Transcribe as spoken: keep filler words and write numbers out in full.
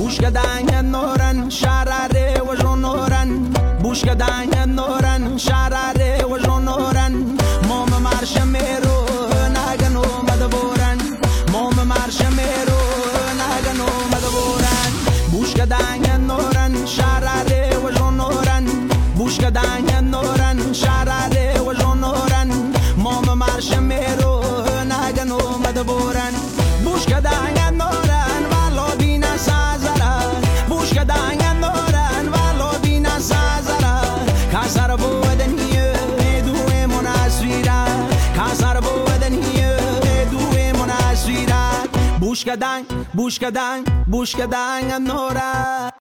بوشکدانگ نورن شراره و جونورن بوشکدانگ نورن شراره و جونورن مام مرش میرو نگنو مدبورن مام مرش میرو نگنو مدبورن بوشکدانگ نورن شراره و جونورن بوشکدانگ نورن شراره و جونورن مام مرش میرو نگنو مدبورن بوشکدانگ نورن والو دینا سازرا بوشکدانگ نورن والو دینا سازرا کاسر بودنیه دوی مناسویرا کاسر بودنیه دوی مناسویرا بوشکدانگ بوشکدانگ بوشکدانگ نورن